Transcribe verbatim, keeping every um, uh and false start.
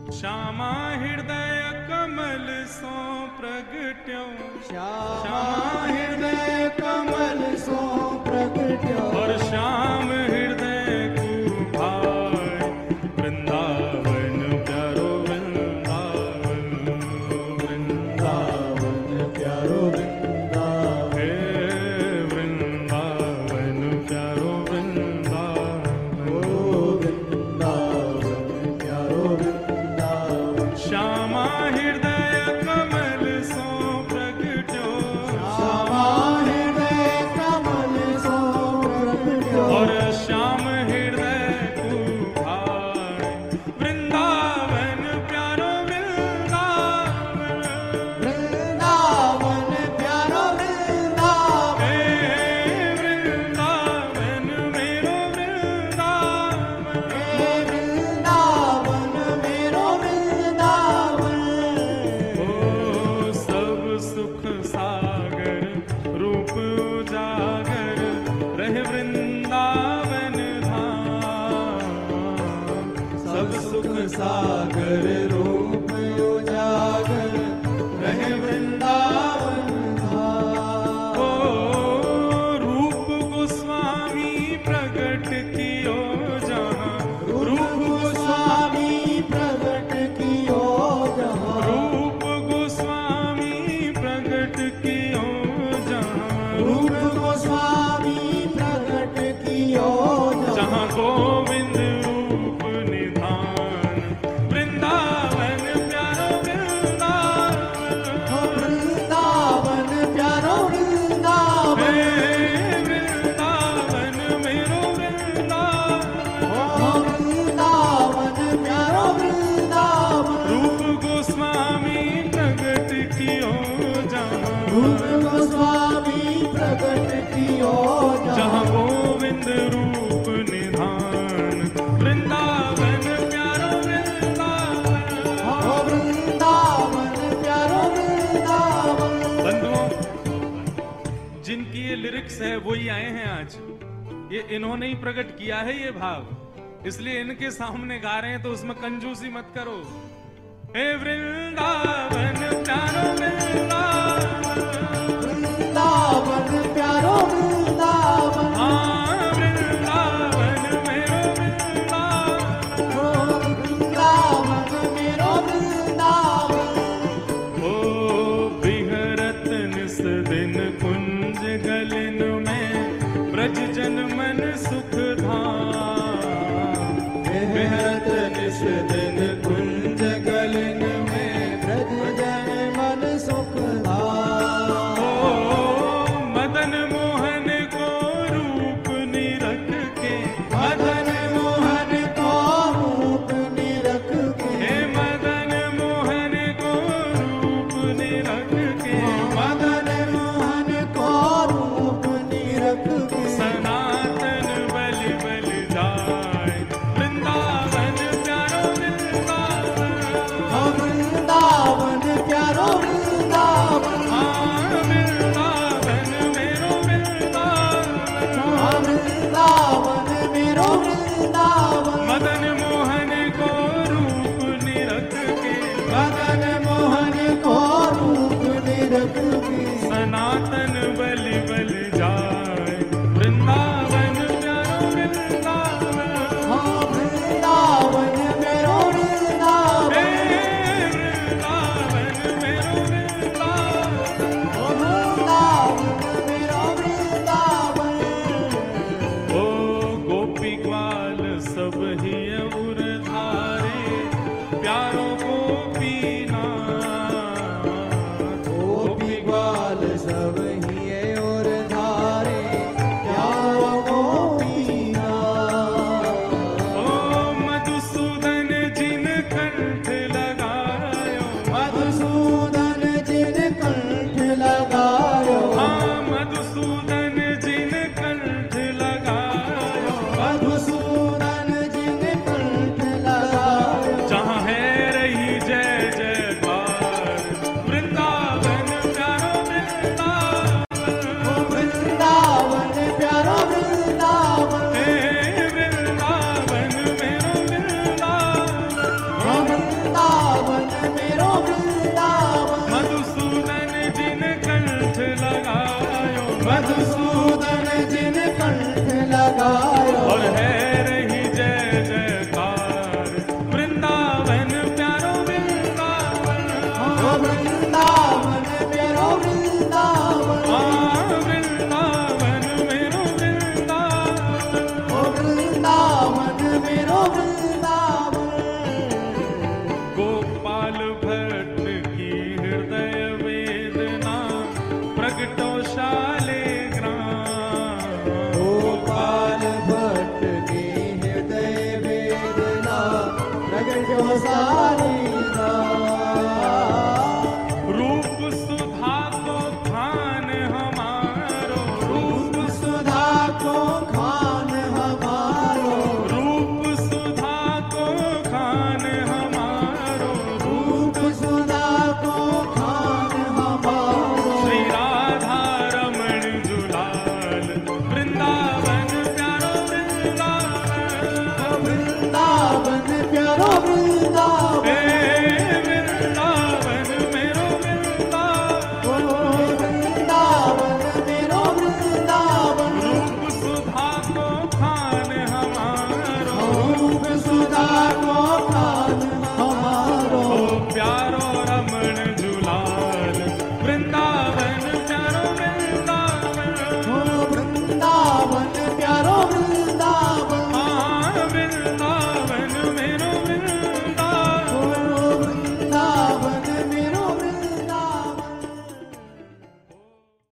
श्यामा हृदय कमल सो प्रगट्यो, श्यामा हृदय कमल सो प्रगट्यो, और श्याम हृदय को भाई वृंदावन प्यारो वृंदावन, वृंदावन प्यारो वृंदावन, हे वृंदावन प्यारो वृंदावन, ओ वृंदावन प्यारो वृंदावन। श्यामा हृदय कमल सो प्रगट्यो, श्यामा हृदय कमल सो प्रगट्यो, और श्याम हृदय को भाई वृंदावन प्यारो वृंदावन, वृंदावन प्यारो वृंदावन, हे वृंदावन मेरो वृंदावन, हे वृंदावन मेरो वृंदावन। ओ सब सुख सागर रूप उजागर रहे वृंदावन धाम, सब सुख सागर रूप उजागर रहे वृंदावन धाम। ओ रूप गोस्वामी प्रगट कियो जहाँ, रूप गोस्वामी प्रगट कियो जहाँ, रूप गोस्वामी प्रगट कियो जहाँ, रूप गोस्वामी प्रगट कियो जहाँ जहाँ, गोविंद रूप निधान वृंदावन प्यारो वृंदावन, हो वृंदावन प्यारो वृंदावन, हे वृंदावन मेरो वृंदावन, हो वृंदावन प्यारो वृंदावन। रूप गोस्वामी प्रगट कियो जहाँ, रूप गोस्वामी प्रगट कियो जहाँ जहाँ, गोविंद रूप निधान वृंदावन प्यारो वृंदावन। हो वृंदावन प्यारो वृंदावन। बंधुओं, जिनकी ये लिरिक्स है वो ही आए हैं आज, ये इन्होंने ही प्रकट किया है ये भाव, इसलिए इनके सामने गा रहे हैं तो उसमें कंजूसी मत करो। हे वृंदावन प्यारो वृंदावन, वृंदावन प्यारो वृंदावन, हाँ वृंदावन मेरो वृंदावन, हो वृंदावन मेरो वृंदावन। ओ बिहरत निस दिन कुंज गलिन में ब्रज जन मन सुख धाम, बेहद निस दिन कुंज गलिन में ब्रज जन मन सुख सारी रूप सुधा को खान हमारो, रूप सुधा को खान हमारो, रूप सुधा को खान हमारो, रूप सुधा को खान हमारो। श्री राधा रमण जुलाल वृंदावन प्यारो वृंदावन, वृंदावन प्यारो वृंदावन, हे वृंदावन मेरो वृंदावन, ओ वृंदावन मेरो वृंदावन। रूप सुधा को खान हमारो, रूप सुधा को